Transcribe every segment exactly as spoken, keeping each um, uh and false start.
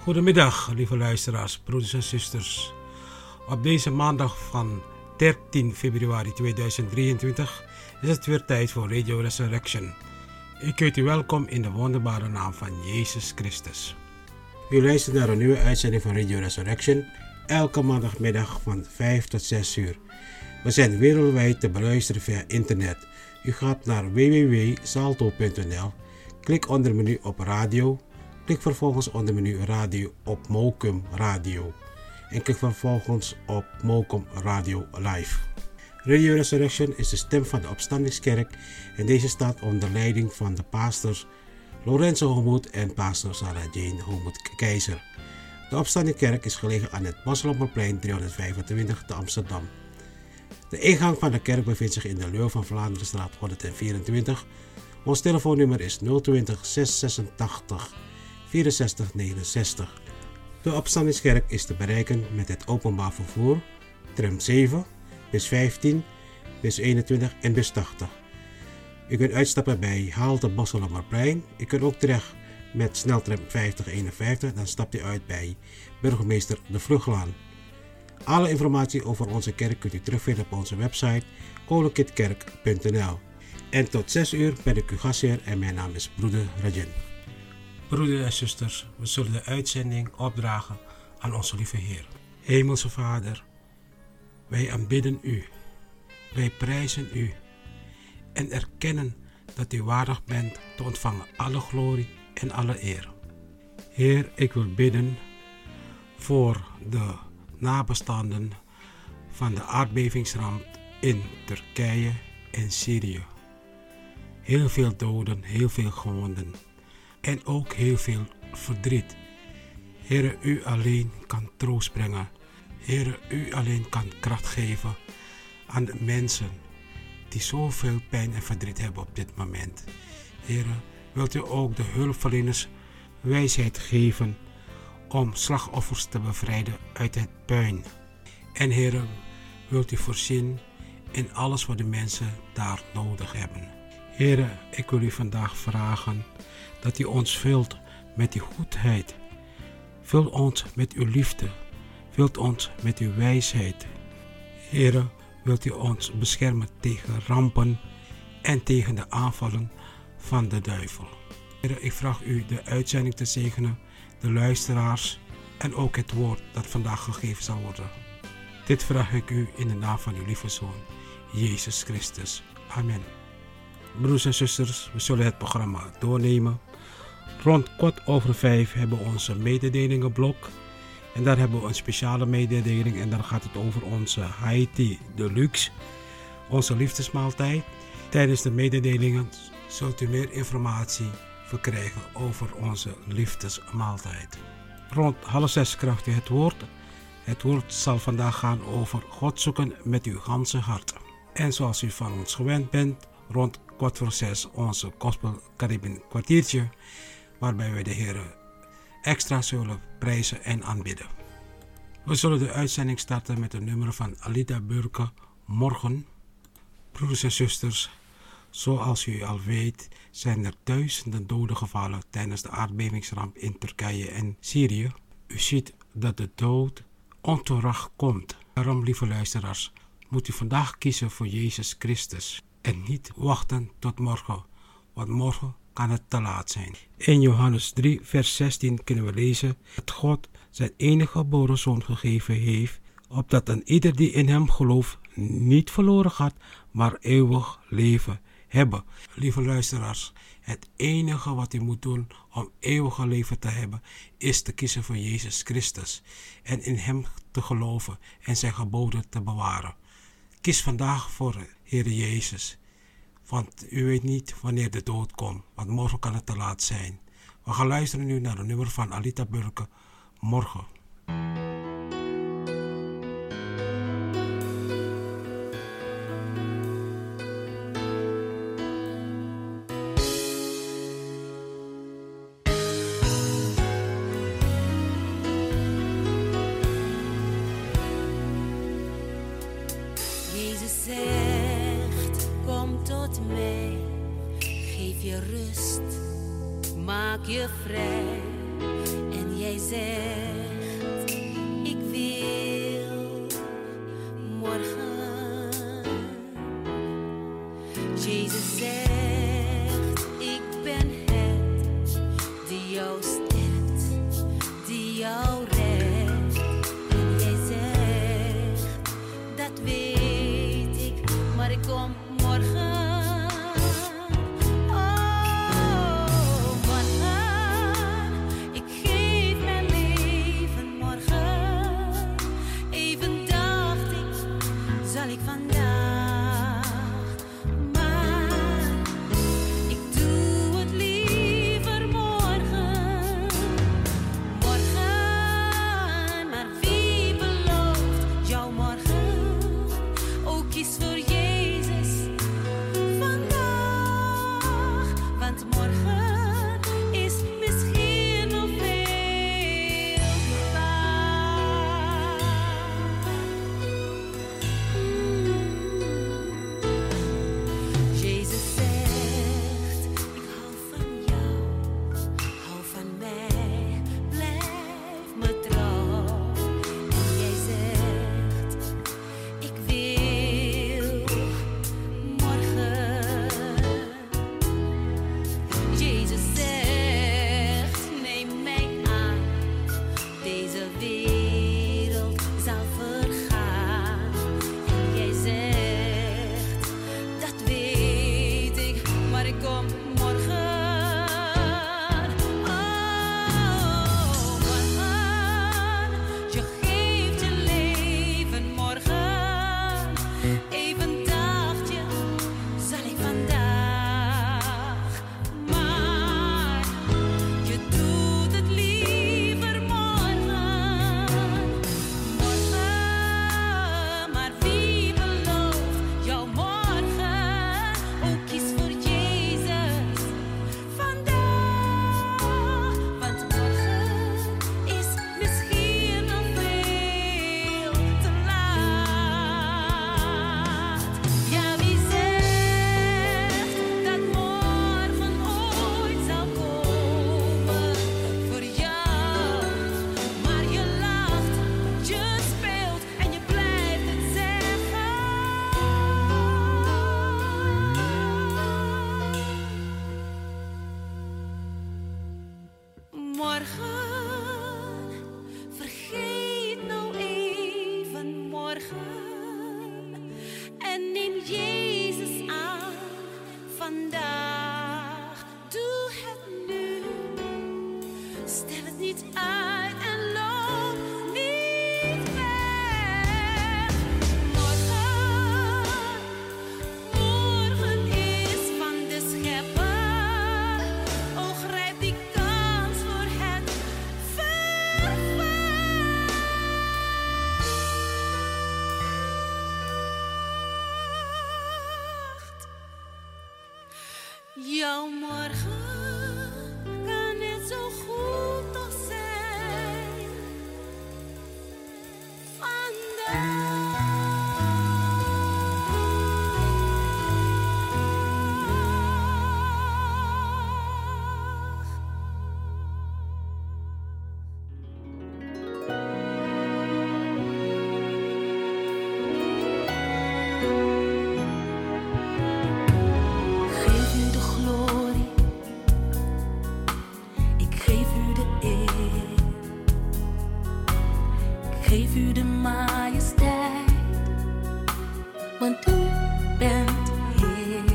Goedemiddag, lieve luisteraars, broeders en zusters. Op deze maandag van dertien februari tweeduizend drieëntwintig is het weer tijd voor Radio Resurrection. Ik heet u welkom in de wonderbare naam van Jezus Christus. U luistert naar een nieuwe uitzending van Radio Resurrection, elke maandagmiddag van vijf tot zes uur. We zijn wereldwijd te beluisteren via internet. U gaat naar w w w punt salto punt n l, klik onder menu op radio, klik vervolgens onder menu radio op Mokum Radio en klik vervolgens op Mokum Radio Live. Radio Resurrection is de stem van de Opstandingskerk en deze staat onder leiding van de pastors Lorenzo Homoet en pastor Sarah Jane Homoet Keizer. De Opstandingskerk is gelegen aan het Bosselommerplein driehonderdvijfentwintig te Amsterdam. De ingang van de kerk bevindt zich in de Leeuw van Vlaanderenstraat honderdvierentwintig. Ons telefoonnummer is nul twintig, zeshonderdzesentachtig, vierenzestig negenenzestig. De Opstandingskerk is te bereiken met het openbaar vervoer, tram zeven, bus vijftien, bus eenentwintig en bus tachtig. U kunt uitstappen bij Halte Bosselommerplein. U kunt ook terecht met sneltram vijftig eenenvijftig, dan stapt u uit bij burgemeester De Vluglaan. Alle informatie over onze kerk kunt u terugvinden op onze website kolenkitkerk punt n l. En tot zes uur ben ik uw gastheer en mijn naam is broeder Rajan. Broeders en zusters, we zullen de uitzending opdragen aan onze lieve Heer. Hemelse Vader, wij aanbidden u, wij prijzen u en erkennen dat u waardig bent te ontvangen alle glorie en alle eer. Heer, ik wil bidden voor de nabestaanden van de aardbevingsramp in Turkije en Syrië. Heel veel doden, heel veel gewonden en ook heel veel verdriet. Heere, u alleen kan troost brengen. Heere, u alleen kan kracht geven aan de mensen die zoveel pijn en verdriet hebben op dit moment. Heere, wilt u ook de hulpverleners wijsheid geven om slachtoffers te bevrijden uit het puin. En Heere, wilt u voorzien in alles wat de mensen daar nodig hebben. Heere, ik wil u vandaag vragen dat u ons vult met uw goedheid. Vul ons met uw liefde. Vult ons met uw wijsheid. Heere, wilt u ons beschermen tegen rampen en tegen de aanvallen van de duivel. Heere, ik vraag u de uitzending te zegenen, de luisteraars en ook het woord dat vandaag gegeven zal worden. Dit vraag ik u in de naam van uw lieve Zoon, Jezus Christus. Amen. Broers en zusters, we zullen het programma doornemen. Rond kwart over vijf hebben we onze mededelingenblok. En daar hebben we een speciale mededeling en daar gaat het over onze Haiti Deluxe, onze liefdesmaaltijd. Tijdens de mededelingen zult u meer informatie verkrijgen over onze liefdesmaaltijd. Rond half zes krijgt u het woord. Het woord zal vandaag gaan over God zoeken met uw ganse hart. En zoals u van ons gewend bent, rond kwart voor zes onze Gospel Caribbean kwartiertje, waarbij wij de Heer extra zullen prijzen en aanbidden. We zullen de uitzending starten met een nummer van Alida Burke, Morgen. Broeders en zusters, zoals u al weet zijn er duizenden doden gevallen tijdens de aardbevingsramp in Turkije en Syrië. U ziet dat de dood onverwacht komt. Daarom, lieve luisteraars, moet u vandaag kiezen voor Jezus Christus en niet wachten tot morgen, want morgen kan het te laat zijn. In Johannes drie vers zestien kunnen we lezen dat God zijn enige geboren zoon gegeven heeft, opdat een ieder die in hem gelooft niet verloren gaat, maar eeuwig leven hebben. Lieve luisteraars, het enige wat u moet doen om eeuwig leven te hebben, is te kiezen voor Jezus Christus en in hem te geloven en zijn geboden te bewaren. Kies vandaag voor Heer Jezus, want u weet niet wanneer de dood komt, want morgen kan het te laat zijn. We gaan luisteren nu naar een nummer van Alida Burke, Morgen. Jezus zegt, kom tot mij, geef je rust, maak je vrij en En jij zegt, ik wil morgen. Jezus zegt, ik ben het die jou sterkt, die jou redt. En jij zegt, dat weet ik, maar ik kom morgen. Jouw morgen kan net zo goed als zijn vandaag. Geef u de majesteit, want u bent Heer.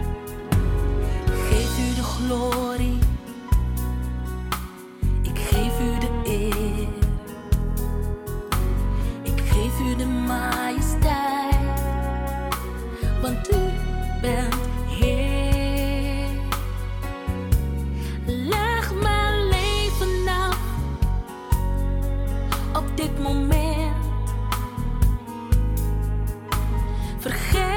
Geef u de glorie, ik geef u de eer. Ik geef u de majesteit, want u bent Heer. Leg mijn leven af op dit moment. Vergeet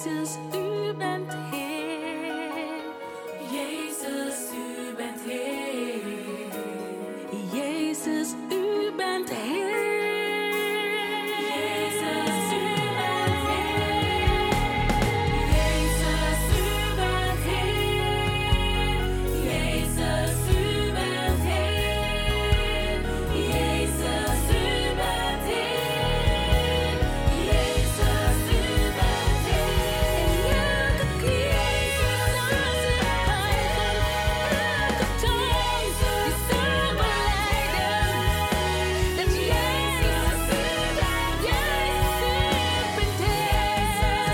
Jezus, u bent Heer. Jezus, u bent Heer. Jezus, u bent Heer. Jezus, u bent Heer. Jezus, u bent Heer. Jezus, u bent Heer. Jezus, u bent Heer. Jezus, u bent Heer. Elke knie zal zich buigen, elke tong die zal belijden dat Jezus u bent. Jezus, u bent Heer.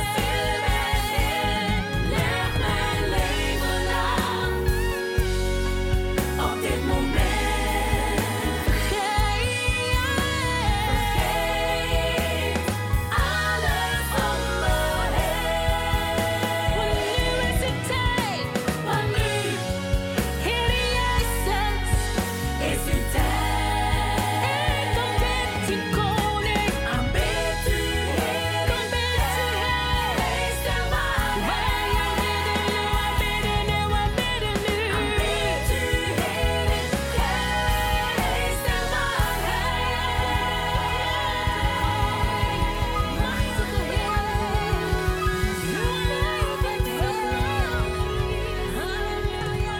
Leg mijn leven aan op dit moment. Vergeet, vergeet alles om me heen. Want nu is het tijd, want nu, Heer Jezus, is uw tijd. Ik aanbid u, koning, aanbid u, Heer, aanbid u, Heer, wees de waarheid. Wij aanbidden u, aanbidden u, aanbidden u. Aanbid u, Heer, wees de waarheid. Machtige Heer, u bent Heer. Halleluja.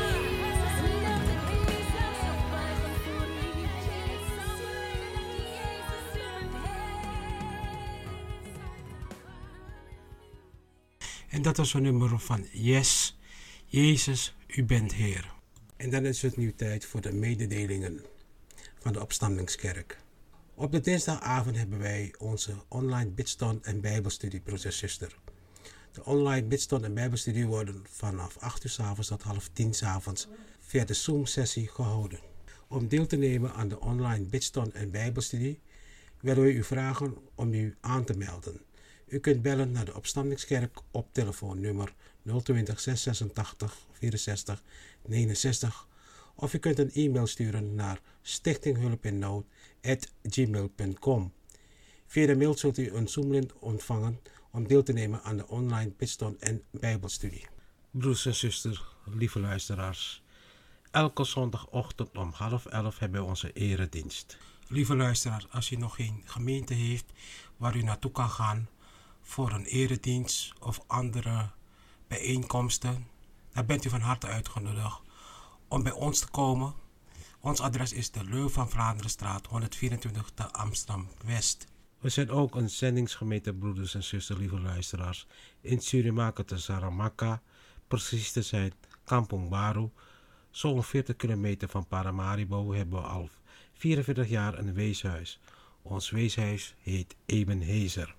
En dat was een nummer van Yes, Jezus, u bent Heer. En dan is het nu tijd voor de mededelingen van de Opstandingskerk. Op de dinsdagavond hebben wij onze online bidstond en bijbelstudie, broers en zusters. De online bidstond en bijbelstudie worden vanaf acht uur 's avonds tot half tien 's avonds via de Zoom-sessie gehouden. Om deel te nemen aan de online bidstond en bijbelstudie willen we u vragen om u aan te melden. U kunt bellen naar de Opstandingskerk op telefoonnummer nul twintig, zeshonderdzesentachtig, vierenzestig, negenenzestig of u kunt een e-mail sturen naar stichtinghulpinnood at gmail punt com. Via de mail zult u een Zoom-link ontvangen om deel te nemen aan de online bidstond en bijbelstudie. Broers en zusters, lieve luisteraars, elke zondagochtend om half elf hebben we onze eredienst. Lieve luisteraars, als u nog geen gemeente heeft waar u naartoe kan gaan voor een eredienst of andere bijeenkomsten, dan bent u van harte uitgenodigd om bij ons te komen. Ons adres is de Leu van Vlaanderenstraat honderdvierentwintig te Amsterdam-West. We zijn ook een zendingsgemeente, broeders en zusters, lieve luisteraars, in Surimake te Saramaka, precies te zijn Kampong Baru. Zo'n veertig kilometer van Paramaribo hebben we al vierenveertig jaar een weeshuis. Ons weeshuis heet Ebenezer.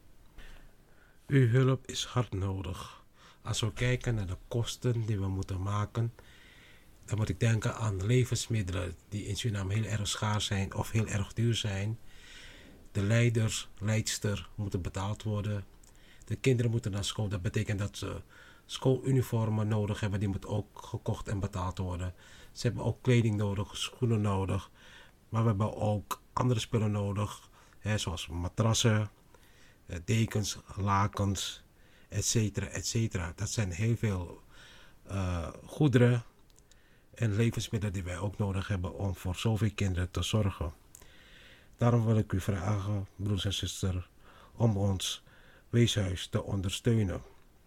Uw hulp is hard nodig. Als we kijken naar de kosten die we moeten maken, dan moet ik denken aan levensmiddelen die in Suriname heel erg schaars zijn of heel erg duur zijn. De leiders, leidster moeten betaald worden. De kinderen moeten naar school. Dat betekent dat ze schooluniformen nodig hebben. Die moeten ook gekocht en betaald worden. Ze hebben ook kleding nodig, schoenen nodig. Maar we hebben ook andere spullen nodig. Hè, zoals matrassen, dekens, lakens, et cetera, et cetera. Dat zijn heel veel uh, goederen en levensmiddelen die wij ook nodig hebben om voor zoveel kinderen te zorgen. Daarom wil ik u vragen, broers en zusters, om ons weeshuis te ondersteunen.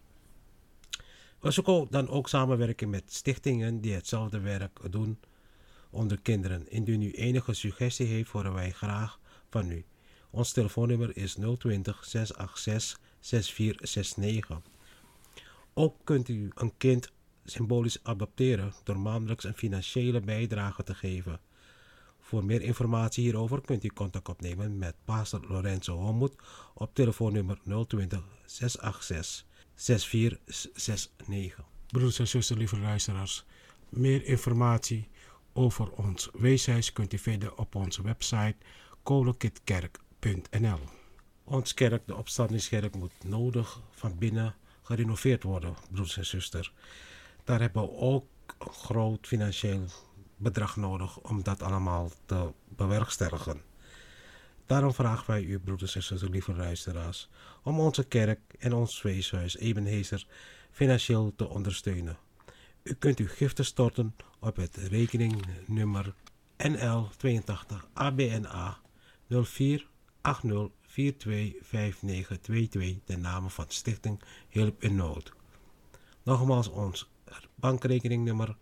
We zoeken dan ook samenwerken met stichtingen die hetzelfde werk doen onder kinderen. Indien u enige suggestie heeft, horen wij graag van u. Ons telefoonnummer is nul twintig, zes acht zes, zes vier zes negen. Ook kunt u een kind symbolisch adopteren door maandelijks een financiële bijdrage te geven. Voor meer informatie hierover kunt u contact opnemen met pastor Lorenzo Homoet op telefoonnummer nul twintig, zes acht zes, zes vier zes negen. Broers en zusters, lieve luisteraars, meer informatie over ons weeshuis kunt u vinden op onze website kolekitkerk punt n l. Ons kerk, de Opstandingskerk, moet nodig van binnen gerenoveerd worden, broers en zusters. Daar hebben we ook een groot financieel bedrag nodig om dat allemaal te bewerkstelligen. Daarom vragen wij u, broeders en zusters, lieve luisteraars, om onze kerk en ons weeshuis Ebenezer financieel te ondersteunen. U kunt uw giften storten op het rekeningnummer N L tweeëntachtig A B N A nul vier acht nul vier twee vijf negen twee twee ten name van Stichting Hulp in Nood. Nogmaals ons bankrekeningnummer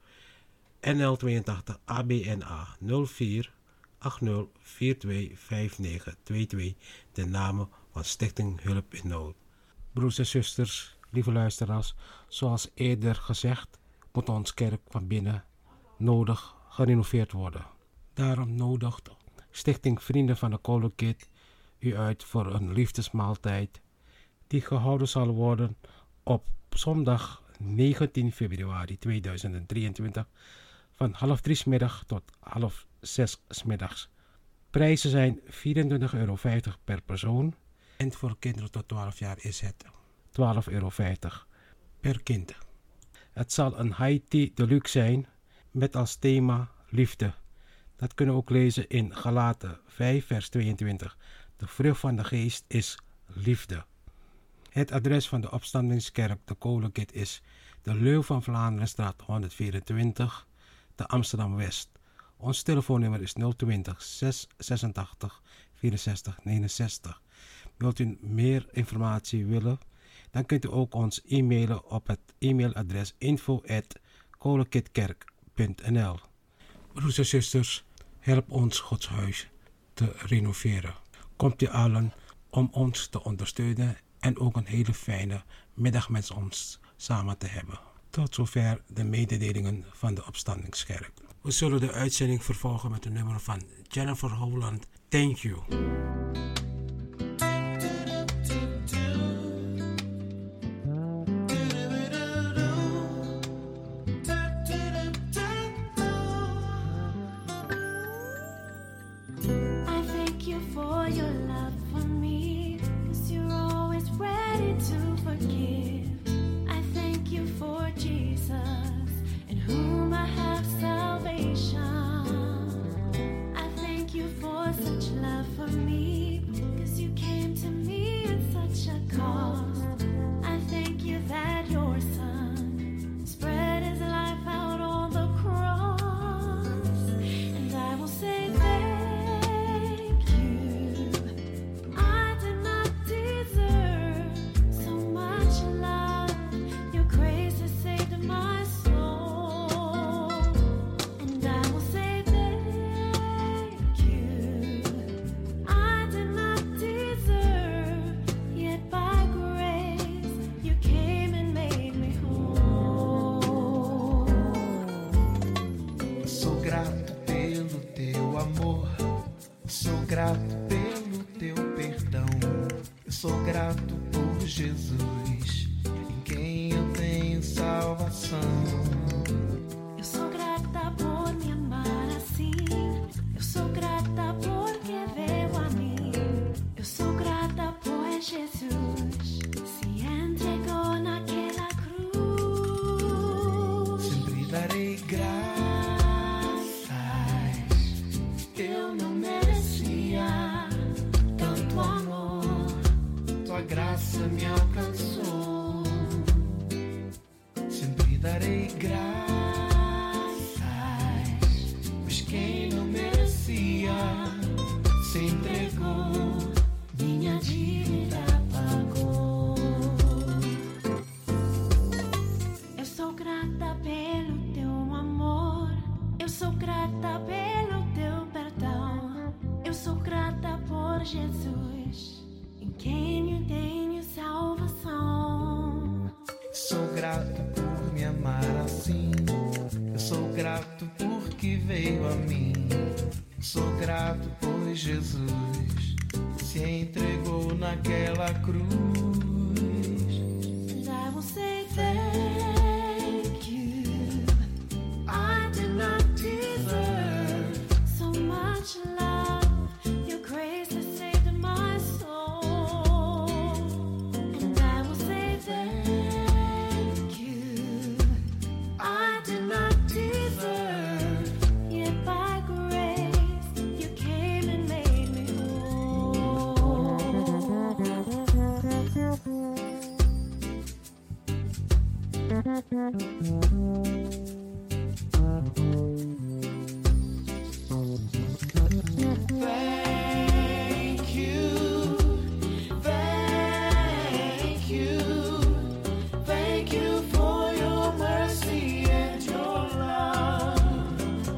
N L tweeëntachtig A B N A nul vier acht nul vier twee vijf negen twee twee ten name van Stichting Hulp in Nood. Broers en zusters, lieve luisteraars, zoals eerder gezegd moet ons kerk van binnen nodig gerenoveerd worden. Daarom nodigt Stichting Vrienden van de Koolkit u uit voor een liefdesmaaltijd die gehouden zal worden op zondag negentien februari tweeduizend drieëntwintig van half drie 's middag tot half zes 's middags. Prijzen zijn vierentwintig euro vijftig per persoon en voor kinderen tot twaalf jaar is het twaalf euro vijftig per kind. Het zal een high tea deluxe zijn met als thema liefde. Dat kunnen we ook lezen in Galaten vijf vers tweeëntwintig. De vrucht van de geest is liefde. Het adres van de opstandingskerk de Koolkit is de Leeuw van Vlaanderenstraat honderdvierentwintig te Amsterdam West. Ons telefoonnummer is nul twintig zes zesentachtig vierenzestig negenenzestig. Wilt u meer informatie willen? Dan kunt u ook ons e-mailen op het e-mailadres info at koolkitkerk punt n l. Broers en zusters, help ons Gods huis te renoveren. Komt u allen om ons te ondersteunen en ook een hele fijne middag met ons samen te hebben. Tot zover de mededelingen van de opstandingskerk. We zullen de uitzending vervolgen met een nummer van Jennifer Holland. Thank you. Yet by grace you came and made me whole. Thank you, thank you, thank you for your mercy and your love.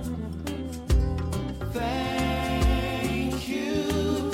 Thank you,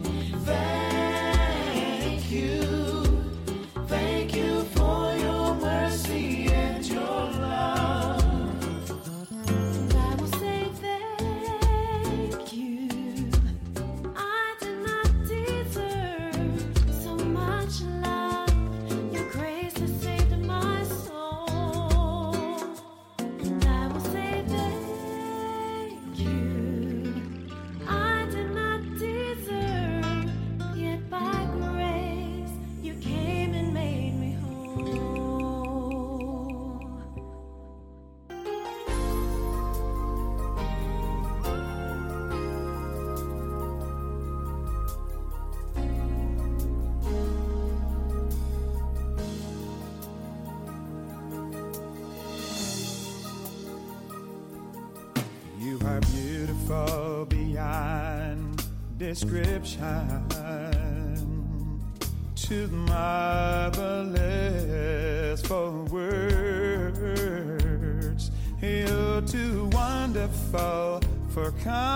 thank you, thank you for your mercy and your love. And I will say thank you. I did not deserve so much love. Your grace has saved my soul. And I will say thank you. I did not deserve, yet by grace you came and made me whole. You are beautiful beyond description, too marvelous for words. You're too wonderful for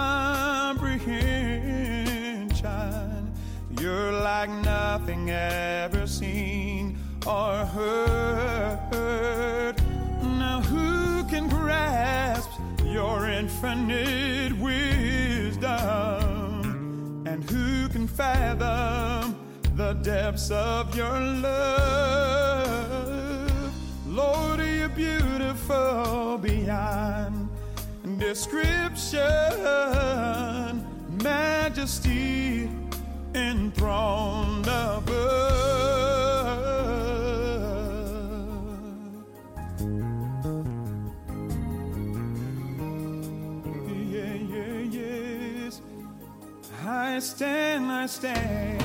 comprehension. You're like nothing ever seen or heard. Now who can grasp your infinite wisdom? And who can fathom the depths of your love? Lord, you're beautiful beyond description, majesty enthroned above. Yeah, yeah, yes. I stand, I stand.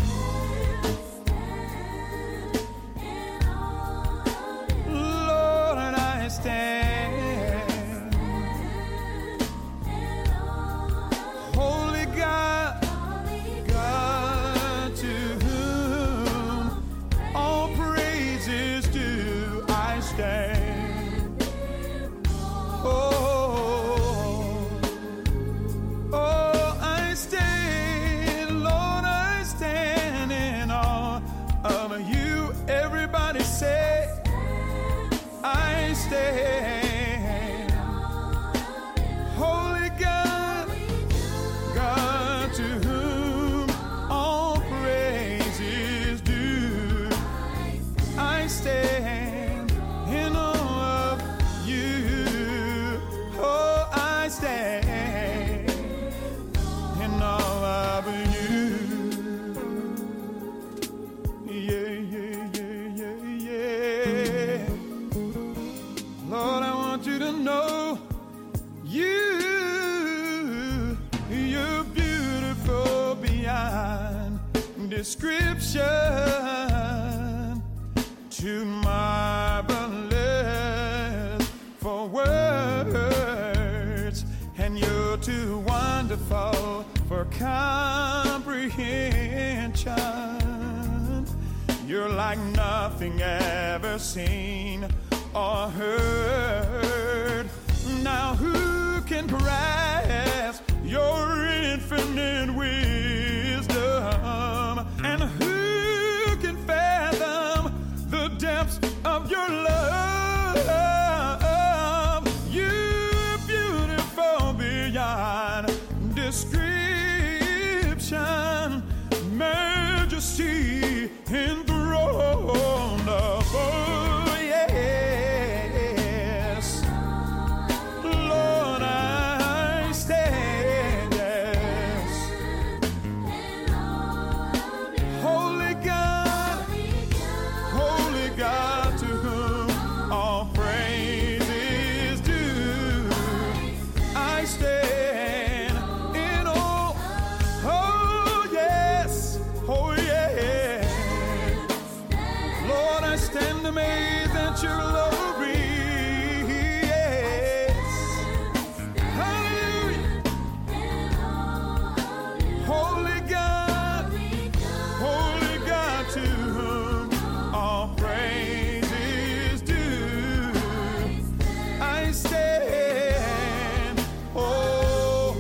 Lord, and I stand. Holy God, God to whom all praise is due, I stand. Oh, oh, I stand, Lord, I stand in awe of you. Everybody say, I stand. Holy God, God to whom all praise is due, I stand in awe of you. Oh, I stand in awe of you. Yeah, yeah, yeah, yeah, yeah. Lord, I want you to know you, you're beautiful beyond description, too marvelous for words, and you're too wonderful for comprehension. You're like nothing ever seen or heard. Now who can grasp your infinite wisdom? And who can fathom the depths of your love? You're beautiful beyond description, majesty enthroned above. Yes, Lord, I stand. Yes, holy God, holy God, to whom all praise is due, I stand in awe. Oh yes, oh yeah. Lord, I stand amazed at about your glory. Yes. Hallelujah. Holy God, holy God, to whom all praise is due. I stand, oh,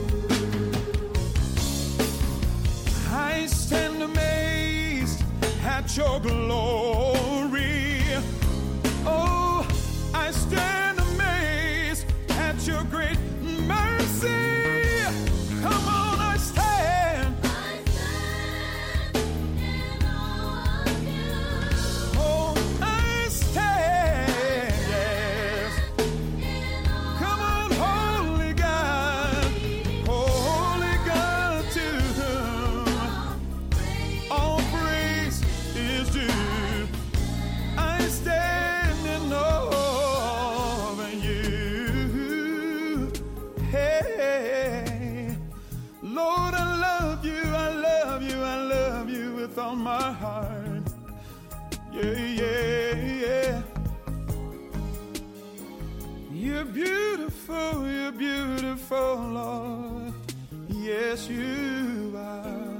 I stand amazed at your glory. Oh, I stand amazed at your great mercy. Come on, I stand. Oh, I stand, yes. Come on, holy God, holy God, to whom all praise is due. I stand in awe of you. Hey, Lord, I love you, I love you, I love you with all my heart. Yeah, yeah, yeah. You're beautiful, you're beautiful, Lord. Yes, you are.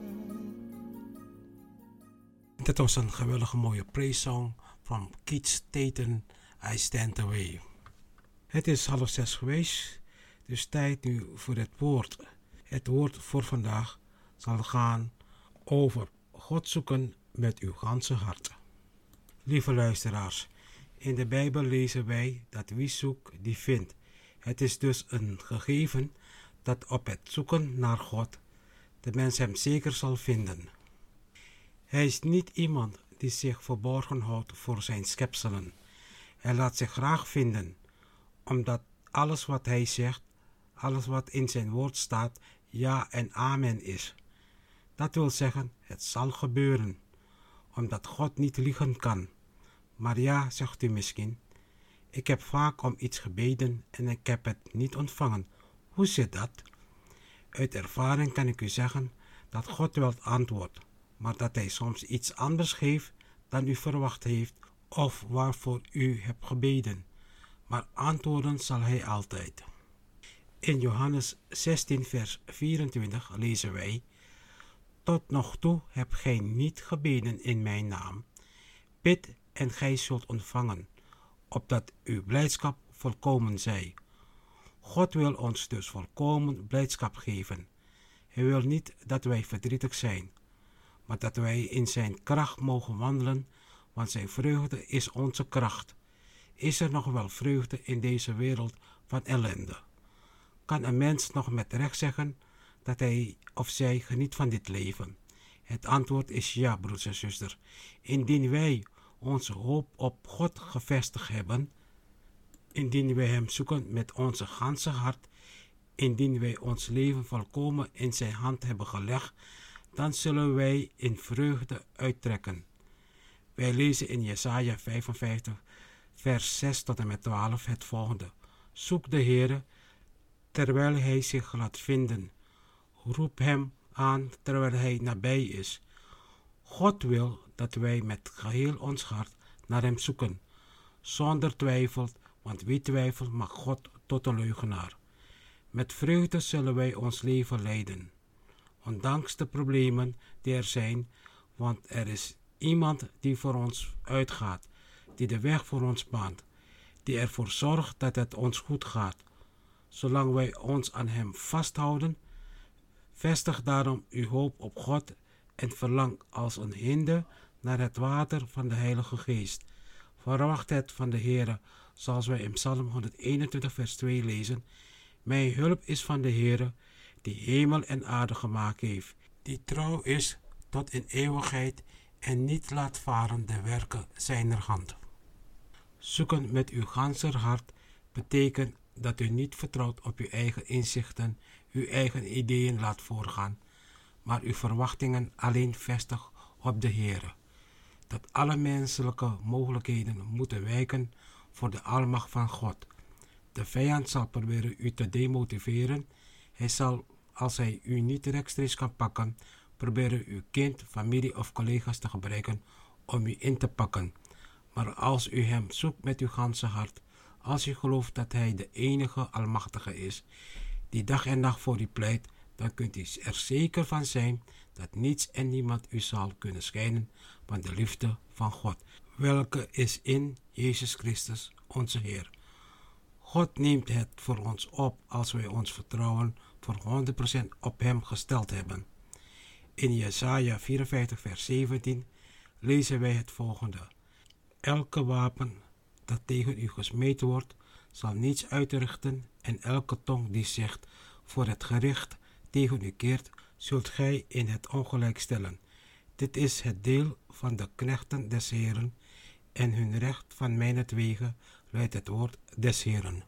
Dat was een geweldige mooie praise song van Keith Staten, I Stand Away. Het is half zes geweest, dus tijd nu voor het woord. Het woord voor vandaag zal gaan over God zoeken met uw ganse hart. Lieve luisteraars, in de Bijbel lezen wij dat wie zoekt, die vindt. Het is dus een gegeven dat op het zoeken naar God de mens hem zeker zal vinden. Hij is niet iemand die zich verborgen houdt voor zijn schepselen. Hij laat zich graag vinden, omdat alles wat hij zegt, alles wat in zijn woord staat, ja en amen is. Dat wil zeggen, het zal gebeuren, omdat God niet liegen kan. Maar ja, zegt u misschien, ik heb vaak om iets gebeden en ik heb het niet ontvangen. Hoe zit dat? Uit ervaring kan ik u zeggen dat God wel antwoordt, maar dat hij soms iets anders geeft dan u verwacht heeft of waarvoor u hebt gebeden. Maar antwoorden zal hij altijd. In Johannes zestien vers vierentwintig lezen wij: Tot nog toe hebt gij niet gebeden in mijn naam. Bid en gij zult ontvangen, opdat uw blijdschap volkomen zij. God wil ons dus volkomen blijdschap geven. Hij wil niet dat wij verdrietig zijn, maar dat wij in zijn kracht mogen wandelen, want zijn vreugde is onze kracht. Is er nog wel vreugde in deze wereld van ellende? Kan een mens nog met recht zeggen dat hij of zij geniet van dit leven? Het antwoord is ja, broers en zusters. Indien wij onze hoop op God gevestigd hebben, indien wij hem zoeken met onze ganse hart, indien wij ons leven volkomen in zijn hand hebben gelegd, dan zullen wij in vreugde uittrekken. Wij lezen in Jesaja vijfenvijftig, vers zes tot en met twaalf het volgende: Zoek de Heere, terwijl hij zich laat vinden. Roep hem aan, terwijl hij nabij is. God wil dat wij met geheel ons hart naar hem zoeken, zonder twijfel, want wie twijfelt mag God tot een leugenaar. Met vreugde zullen wij ons leven leiden, ondanks de problemen die er zijn, want er is iemand die voor ons uitgaat, die de weg voor ons baant, die ervoor zorgt dat het ons goed gaat. Zolang wij ons aan hem vasthouden, vestig daarom uw hoop op God en verlang als een hinde naar het water van de Heilige Geest. Verwacht het van de Heere, zoals wij in Psalm honderdeenentwintig vers twee lezen: Mijn hulp is van de Heere, die hemel en aarde gemaakt heeft, die trouw is tot in eeuwigheid en niet laat varen de werken zijner hand. Zoeken met uw ganse hart betekent dat u niet vertrouwt op uw eigen inzichten, uw eigen ideeën laat voorgaan, maar uw verwachtingen alleen vestigt op de Heere. Dat alle menselijke mogelijkheden moeten wijken voor de almacht van God. De vijand zal proberen u te demotiveren. Hij zal, als hij u niet rechtstreeks kan pakken, proberen uw kind, familie of collega's te gebruiken om u in te pakken. Maar als u hem zoekt met uw ganse hart, als u gelooft dat hij de enige Almachtige is, die dag en nacht voor u pleit, dan kunt u er zeker van zijn dat niets en niemand u zal kunnen scheiden van de liefde van God, welke is in Jezus Christus, onze Heer. God neemt het voor ons op als wij ons vertrouwen voor honderd procent op hem gesteld hebben. In Jesaja vierenvijftig vers zeventien lezen wij het volgende. Elke wapen dat tegen u gesmeten wordt, zal niets uitrichten, en elke tong die zegt voor het gericht tegen u keert, zult gij in het ongelijk stellen. Dit is het deel van de knechten des Heeren, en hun recht van mijnentwege, luidt het woord des Heeren.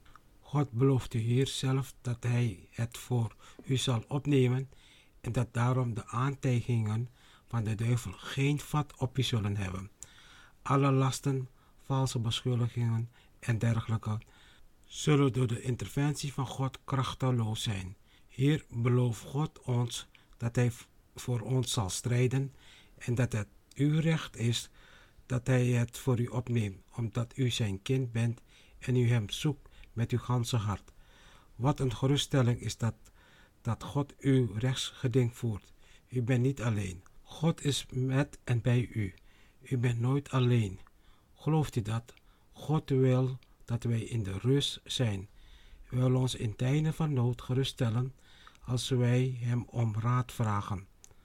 God belooft u hier zelf dat hij het voor u zal opnemen, en dat daarom de aantijgingen van de duivel geen vat op u zullen hebben. Alle lasten, valse beschuldigingen en dergelijke zullen door de interventie van God krachteloos zijn. Hier belooft God ons dat hij voor ons zal strijden en dat het uw recht is dat hij het voor u opneemt, omdat u zijn kind bent en u hem zoekt met uw ganse hart. Wat een geruststelling is dat, dat God uw rechtsgeding voert. U bent niet alleen. God is met en bij u. U bent nooit alleen. Gelooft u dat? God wil dat wij in de rust zijn. Hij wil ons in tijden van nood geruststellen als wij hem om raad vragen.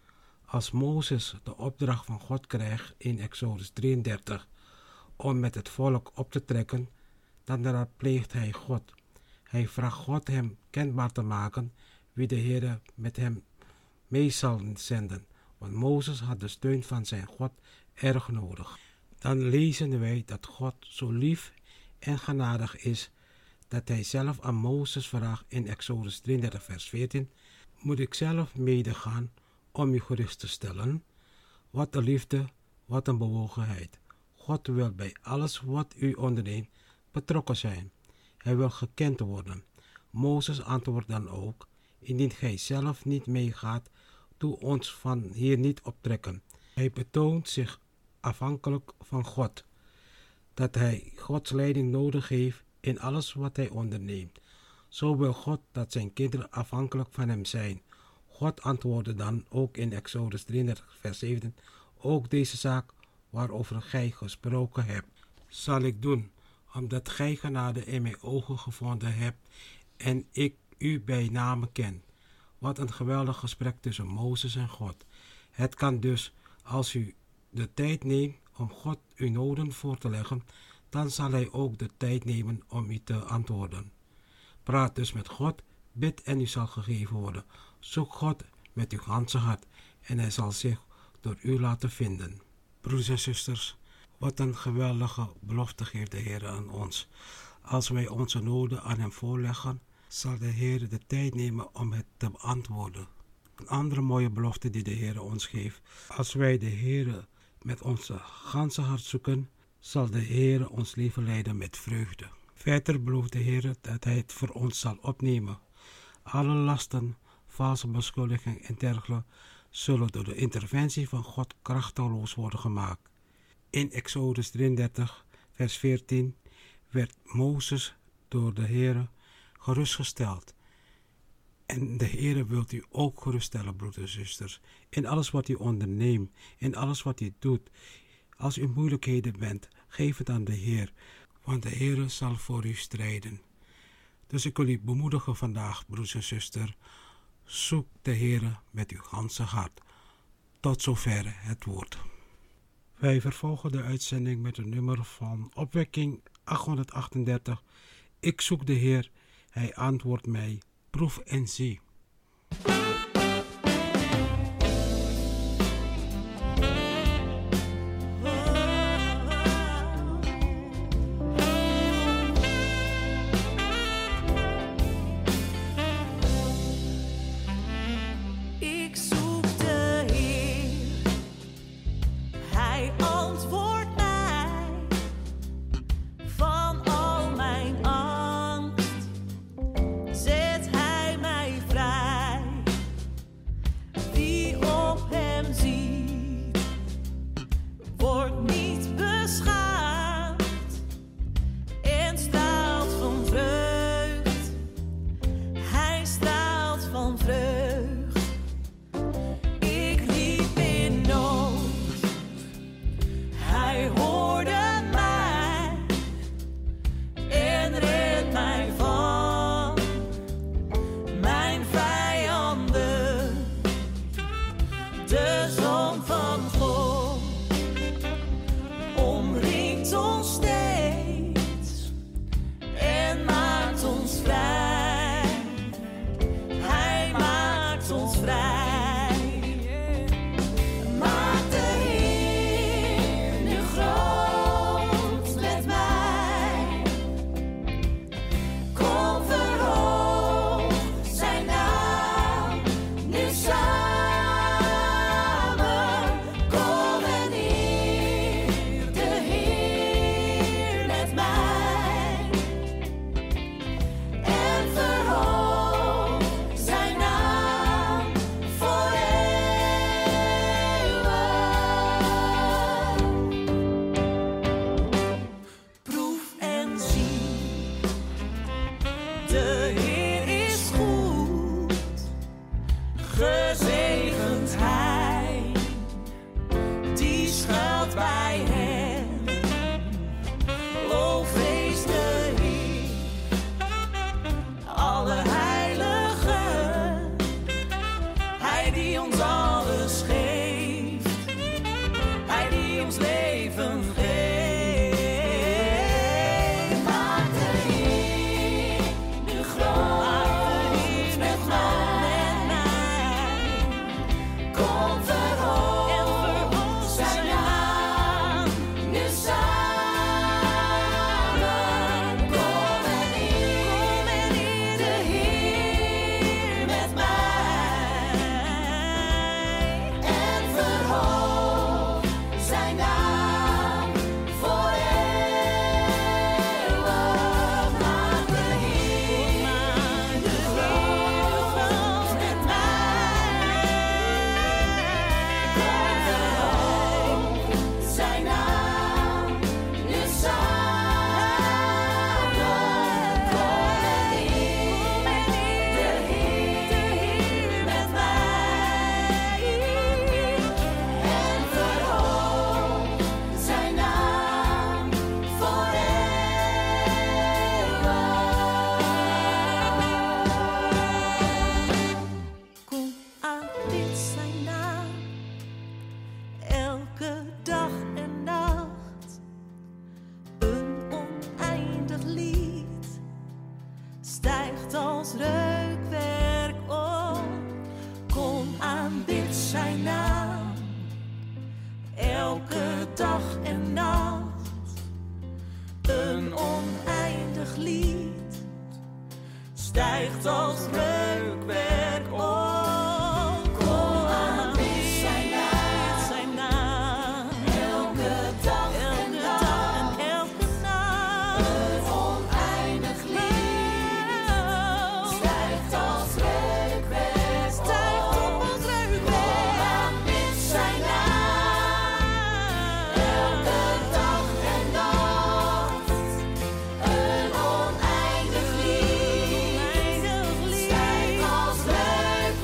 Als Mozes de opdracht van God krijgt in Exodus drieëndertig om met het volk op te trekken, dan raadpleegt hij God. Hij vraagt God hem kenbaar te maken wie de Heer met hem mee zal zenden, want Mozes had de steun van zijn God erg nodig. Dan lezen wij dat God zo lief en genadig is, dat hij zelf aan Mozes vraagt in Exodus drieëndertig vers veertien, moet ik zelf medegaan om u gerust te stellen? Wat een liefde, wat een bewogenheid. God wil bij alles wat u onderneemt betrokken zijn. Hij wil gekend worden. Mozes antwoordt dan ook, indien gij zelf niet meegaat, doe ons van hier niet optrekken. Hij betoont zich afhankelijk van God, dat hij Gods leiding nodig heeft in alles wat hij onderneemt. Zo wil God dat zijn kinderen afhankelijk van hem zijn. God antwoordde dan ook in Exodus drieëndertig vers zeventien, ook deze zaak waarover gij gesproken hebt, zal ik doen, omdat gij genade in mijn ogen gevonden hebt en ik u bij name ken. Wat een geweldig gesprek tussen Mozes en God. Het kan dus, als u de tijd neemt om God uw noden voor te leggen, dan zal hij ook de tijd nemen om u te antwoorden. Praat dus met God, bid en u zal gegeven worden. Zoek God met uw ganse hart en hij zal zich door u laten vinden. Broeders en zusters, wat een geweldige belofte geeft de Heer aan ons. Als wij onze noden aan hem voorleggen, zal de Heer de tijd nemen om het te beantwoorden. Een andere mooie belofte die de Heer ons geeft. Als wij de Heer met onze ganse hart zoeken, zal de Heer ons leven leiden met vreugde. Verder belooft de Heer dat hij het voor ons zal opnemen. Alle lasten, valse beschuldigingen en dergelijke zullen door de interventie van God krachteloos worden gemaakt. In Exodus drieëndertig vers veertien werd Mozes door de Heer gerustgesteld. En de Heer wilt u ook geruststellen, broeders en zusters, in alles wat u onderneemt, in alles wat u doet. Als u moeilijkheden bent, geef het aan de Heer, want de Heer zal voor u strijden. Dus ik wil u bemoedigen vandaag, broeders en zusters, zoek de Heer met uw ganse hart. Tot zover het woord. Wij vervolgen de uitzending met een nummer van opwekking achthonderdachtendertig. Ik zoek de Heer, hij antwoordt mij, proef en zie. Ik zoek de Heer, hij antwoordt mij van al mijn angst, zet hij mij vrij. Wie op hem ziet, wordt niet beschaamd. Hij hoorde mij en redt mij van mijn vijanden. De Zoon van God omringt ons steeds en maakt ons vrij. Hij maakt ons vrij. Maak de Heer nu groot met mij. Kom verhoog zijn naam nu samen. Kom en eer de Heer met mij. En verhoog zijn naam voor eeuwen. Proef en zie, de Heer is goed. Gezegend Hij, die schuilt bij hem. O, vrees de Heer, alle heiligen. Hij die ons alles geeft, Hij die ons leven geeft. Maak de Heer nu groot met mij. Kom verhoog zijn naam nu samen. Kom en eer de Heer met mij. En verhoog zijn naam voor eeuwig. Maak de Heer nu groot met mij. Kom verhoog zijn naam nu samen. Kom en eer de Heer met mij. En verhoog zijn naam voor eeuwig. Kom aan dit zijn naam, elke dag en nacht. Een oneindig lied stijgt als reukwerk op. Kom aan dit zijn naam, elke dag en nacht. Een oneindig lied stijgt als reukwerk op. Kom aan dit zijn naam, elke dag en nacht. Elke nacht. Een oneindig lied stijgt als reukwerk op. Stijgt op als reukwerk. Kom aan dit zijn naam, elke dag en nacht. Een oneindig lied stijgt als reukwerk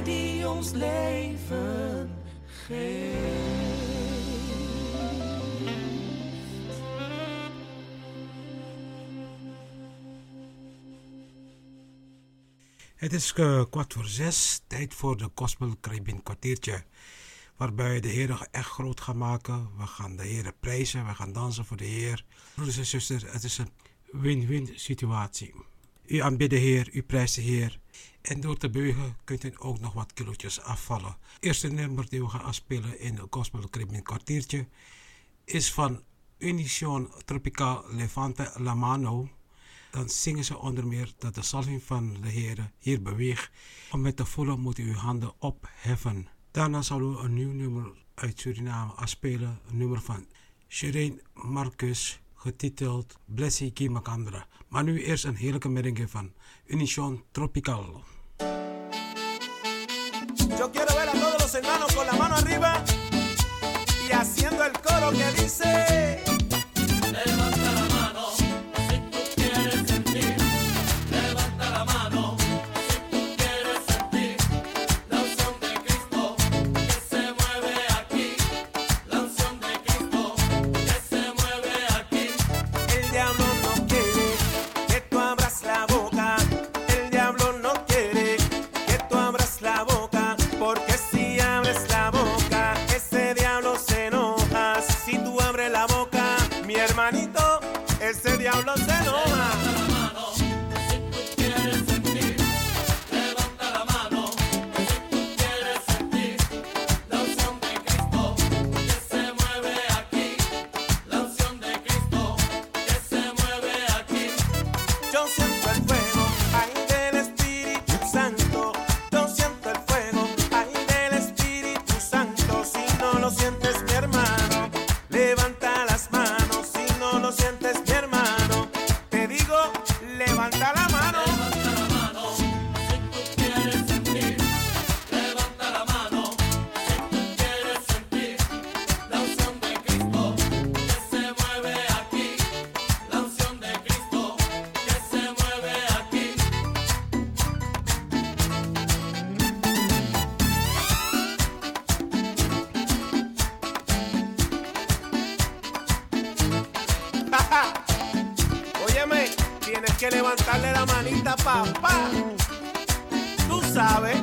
die ons leven geeft. Het is uh, kwart voor zes, tijd voor de Gospel Caribbean kwartiertje. Waarbij de Heer echt groot gaan maken. We gaan de Heer prijzen, we gaan dansen voor de Heer. Broeders en zusters, het is een win-win situatie. U aanbidt de Heer, u prijst de Heer. En door te buigen kunt u ook nog wat kilootjes afvallen. Het eerste nummer die we gaan afspelen in de Gospel Caribbean kwartiertje is van Unición Tropical Levante La Mano. Dan zingen ze onder meer dat de salving van de Heer hier beweegt. Om met te voelen moet u uw handen opheffen. Daarna zullen we een nieuw nummer uit Suriname afspelen. Een nummer van Shireen Marcus, getiteld Blessy Kimakandra. Maar nu eerst een heerlijke merengue van Unición Tropical. Yo quiero ver a todos los hermanos con la mano arriba y haciendo el coro que dice... Levanta la mano si tú quieres sentir. Levanta la mano si tú quieres sentir la unción de Cristo que se mueve aquí. La unción de Cristo que se mueve aquí. El diablo no quiere que tú abras la boca. El diablo no quiere que tú abras la boca. Porque si abres la boca, ese diablo se enoja. Si tú abres la boca, mi hermanito, ese diablo se enoja. Levanta la mano si tú quieres sentir. Levanta la mano si tú quieres sentir la unción de Cristo que se mueve aquí. La unción de Cristo que se mueve aquí. Yo siento el fuego, ay, del Espíritu Santo. Yo siento el fuego, ay, del Espíritu Santo. Si no lo sientes, mi hermano, levanta las manos. Si no lo sientes, mi hermano, te digo, levanta la mano. Levanta la mano si tú quieres sentir. Levanta la mano si tú quieres sentir la unción de Cristo que se mueve aquí. La unción de Cristo que se mueve aquí. Óyeme, tienes que levantarle la manita, papá. Tú sabes.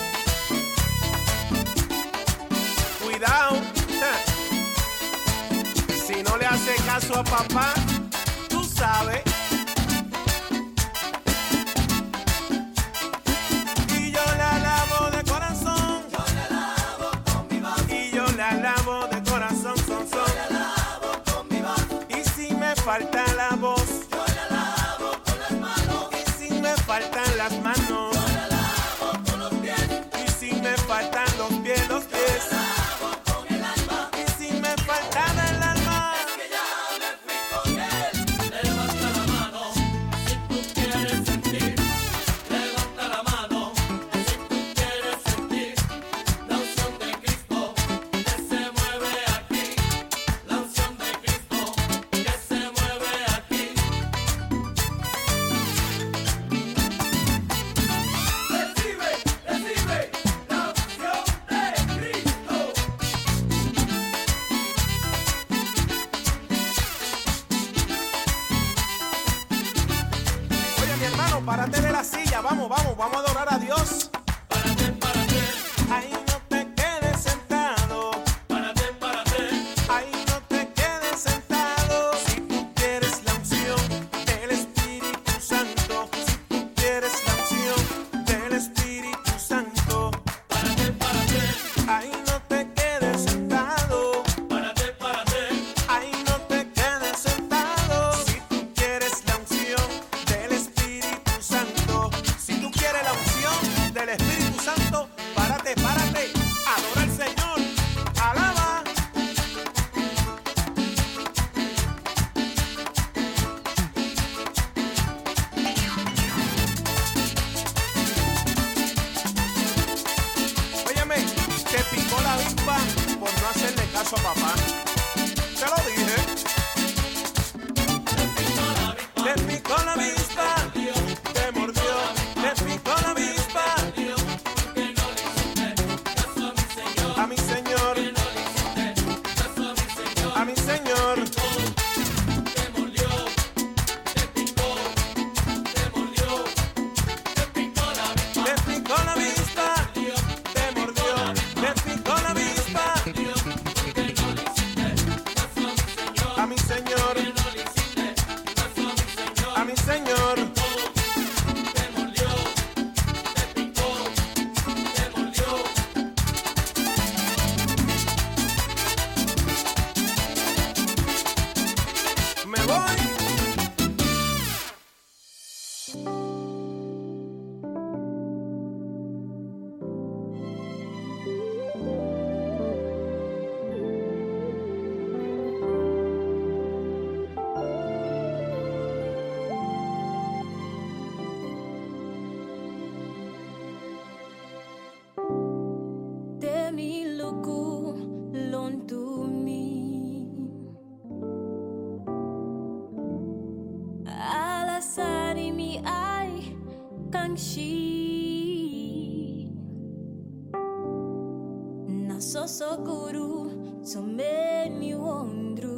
Cuidado. Si no le hace caso a papá, tú sabes. Y yo la alabo de corazón. Yo la alabo con mi voz. Y yo la alabo de corazón, son, son. Yo la alabo con mi voz. Y si me falta la voz, yo la alabo con las manos. Y si me faltan las manos, yo la alabo con los pies. Y si me faltan los pies, los pies, yo la alabo con el alma. Y si me faltan el alma, es que ya me fui con él. Levanta la mano si tú quieres sentir. Levanta la mano si tú quieres sentir la unción de Cristo que se mueve aquí. La unción de Cristo que se mueve aquí. Recibe, recibe la unción de Cristo. Oye, mi hermano, párate de la silla, vamos, vamos, vamos a adorar a Dios. Párate, párate, Ahí no te quedes sentado, párate, párate. ahí no te quedes sentado. Si tú quieres la unción del Espíritu Santo, si tú quieres la unción del Espíritu Santo, Párate, párate, ahí no te quedes sentado, párate, párate. ahí no te quedes sentado. Si tú quieres la unción del Espíritu Santo, si tú quieres la unción del Espíritu Santo, párate, párate, adora al Señor, alaba. Óyeme, te picó la avispa por no hacerle caso a papá. Te lo dije. Te picó la avispa, te mordió, te picó la avispa. Que no le kanshi na sosokuru someni wondru.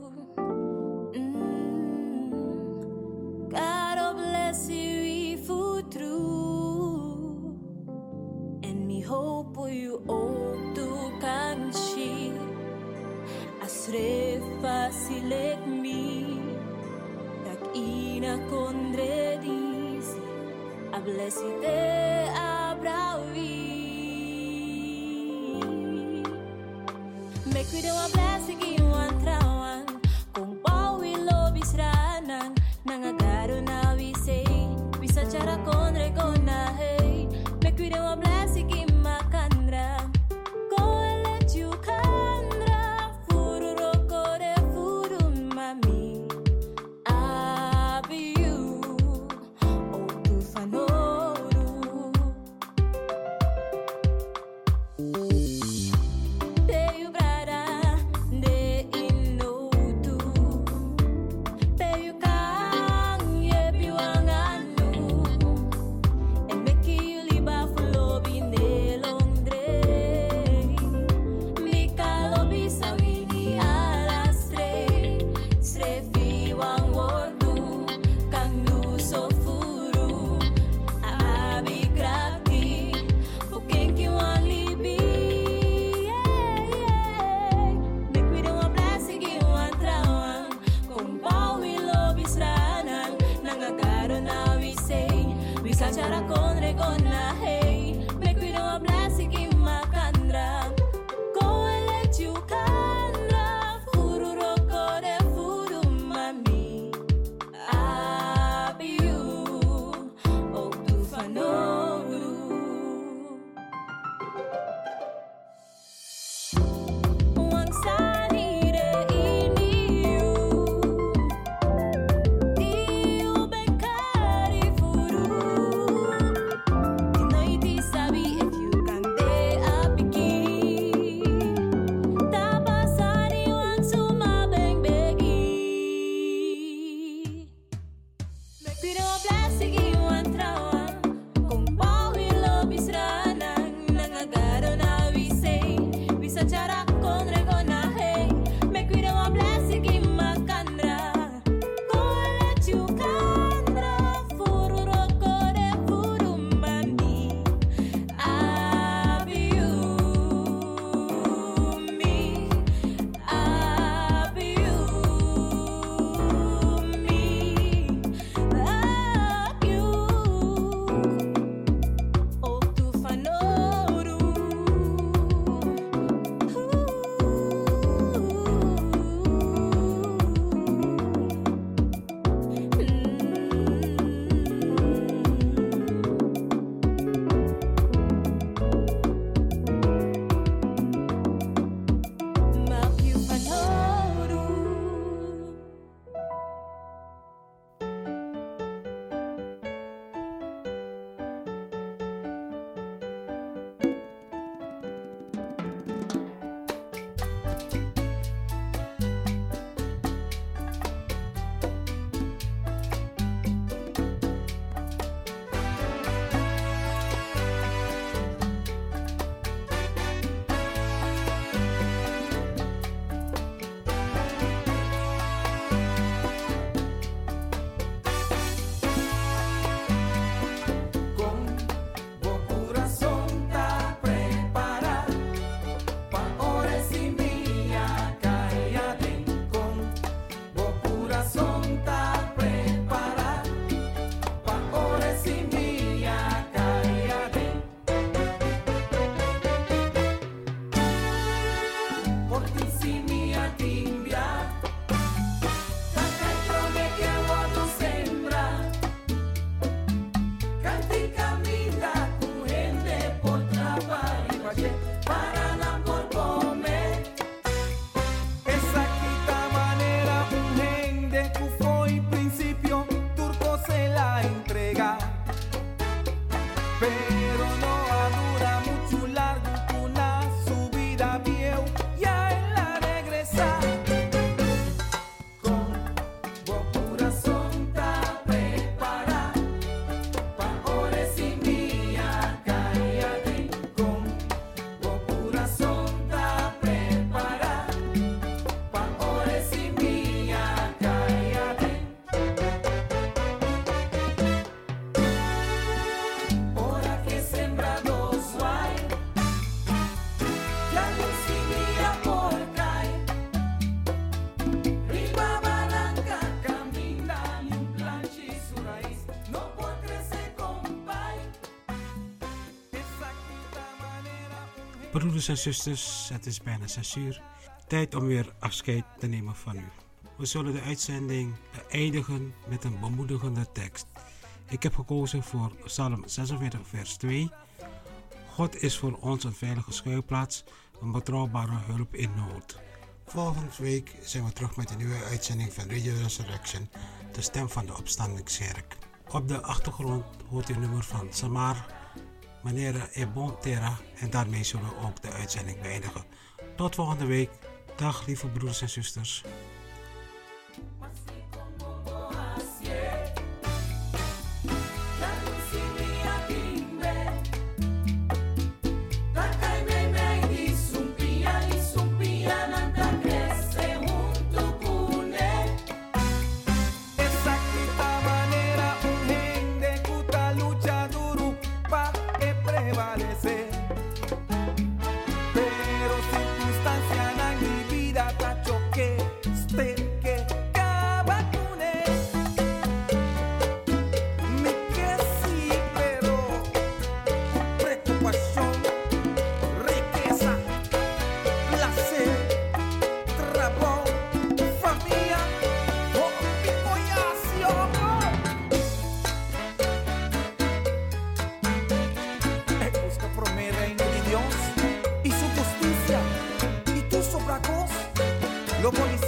Mm. God oh, bless you if you true and me hope you ook to kanshi asre facilek mi tak ina kondredis a blessite abrawi. Make we do a blessing in one trawan kung pawi lobis ranang nangagaro na we say bisa cara konre kona hey. Make we do a blessing in makandra ko let you kandra furu roko de furu mami abi you oh tu fanoru. De you brada de inotu pe you kang ye biwanganu and make you liba fulo bine longdre mika lobi sawini alastre sre fiwang wordu kang nuso furu abi kraki fuking kiwang libi. Make we do a blessing in one trawan kung pawi lobis ranang nangagaro na we say bisa cara konre kona hey. Make we do a blessing in makandra ko let you kandra furu roko de furu mami abi you oh tu fanoru. Wang sanire iniu Iu bekari furu Tinoiti sabi if you kante apiki Tapasari wang sumabeng begi. Make we do a blessing in one trawan kung pawi lobis ranang nangagaro na we say bisa cara konre kona hey. Make we do a blessing in makandra ko let you kandra furu roko de furu mami abi you me abi you me abi you oh tu fanoru. Mapiu fanoru. Por Broeders en zusters, het is bijna zes uur. Tijd om weer afscheid te nemen van u. We zullen de uitzending eindigen met een bemoedigende tekst. Ik heb gekozen voor Psalm zesenveertig vers twee. God is voor ons een veilige schuilplaats, een betrouwbare hulp in nood. Volgende week zijn we terug met een nieuwe uitzending van Radio Resurrection, de stem van de opstandingskerk. Op de achtergrond hoort u een nummer van Samar, meneer Ebon Terra, en daarmee zullen we ook de uitzending beëindigen. Tot volgende week. Dag lieve broeders en zusters. Lo policía